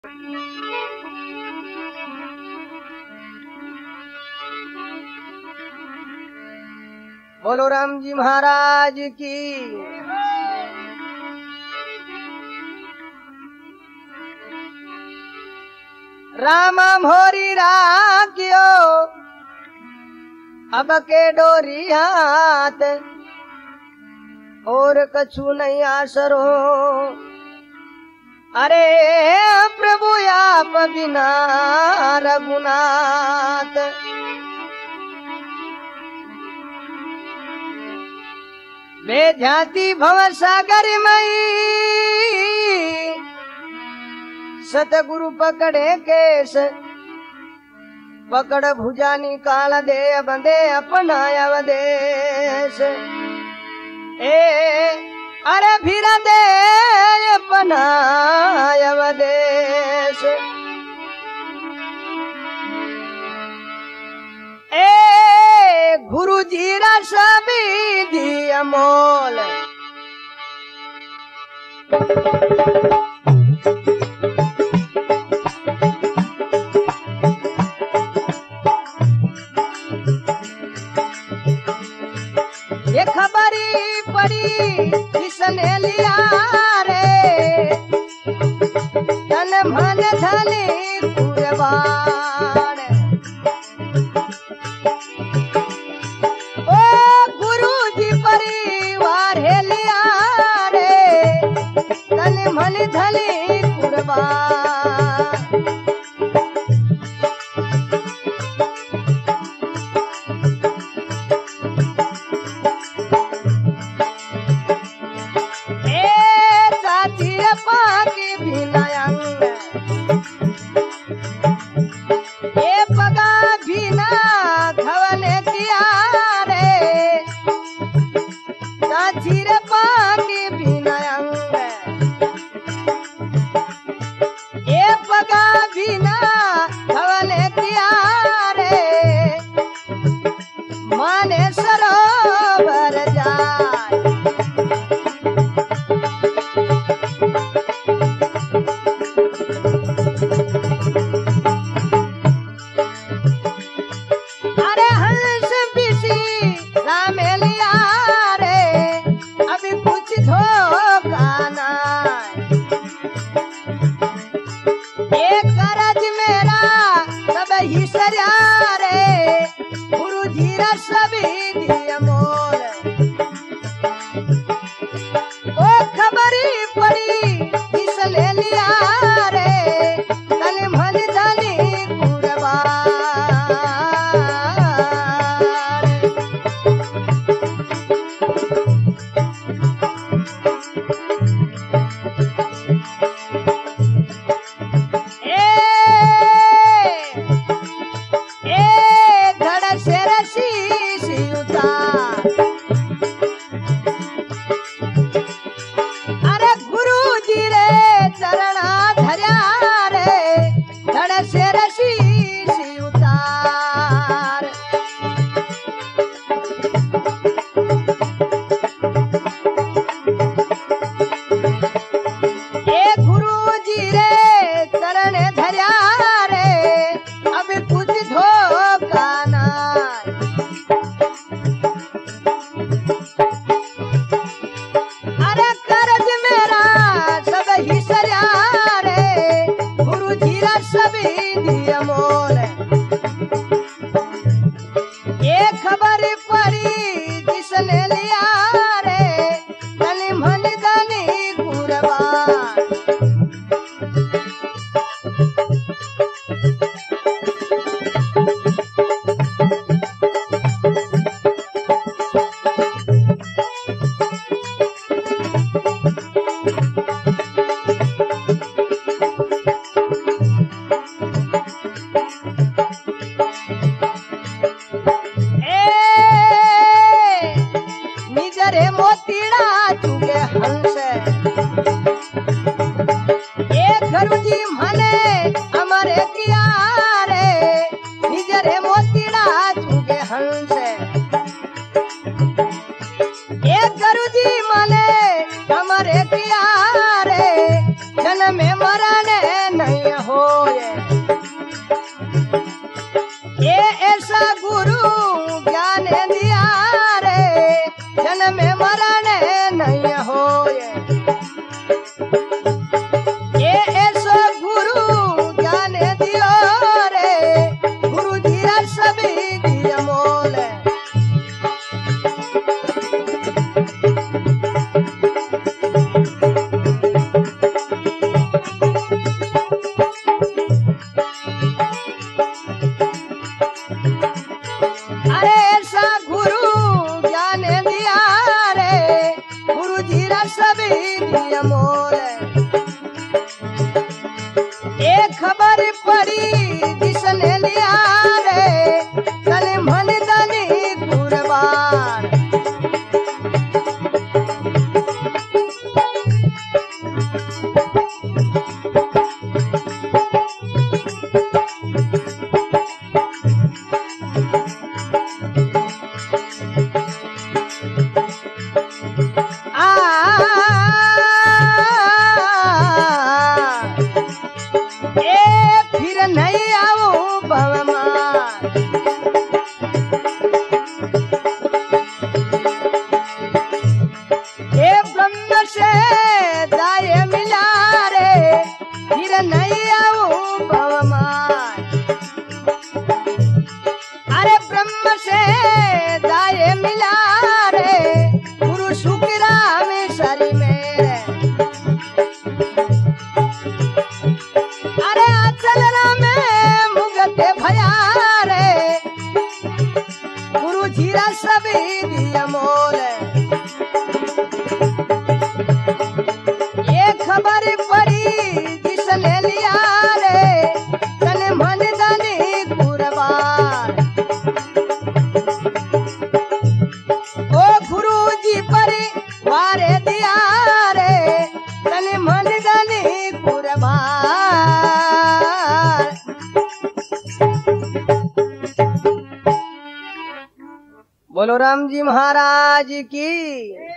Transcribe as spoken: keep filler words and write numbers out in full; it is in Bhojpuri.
बोलो राम जी महाराज की। राम मोरी राखियो अब के डोरी हाथ और कछु नहीं आसरो। अरे प्रभु आप बिना रघुनाथ। वे जाति भव सागर मई सतगुरु पकड़े केस पकड़ भुजा निकाल दे बंदे अपना अवदेश। ए अरे फिर दे अपना अवदेश। ए गुरु जी रा सभी दी अमोल। ये खबरी पड़ी किसने लिया रे तन मन धनी कुर्बान। ओ गुरु जी परिवार है लिया रे तन मन धनी कुर्बान। होए ये ऐसा गुरु ज्ञान दिया रे जन्म में मरण नहीं होए ये ऐसा गुरु ज्ञान दियो रे गुरु जी रा सभी जी अमोल अरे ऐसा गुरु ज्ञान दिया रे गुरु जी रा सभी जी अमोल एक खबर पड़ी जिसने लिया रे तन मन धनी कुर्बान ए फिर नहीं आऊं भवमान ए ब्रह्म से दाय मिला रे फिर नहीं आऊं भवमान अरे ब्रह्म से दाय मिला रे गुरु शुक्रा में सरी मेरे अरे चलना में मुगते भया रे गुरु जीरा सभी दिया मोल ये खबर पड़ी जिसने लिया रे तन मन धनी कुर्बान ओ गुरु जी पर वारे दिया रे तन मन धनी कुर्बान बोलो राम जी महाराज की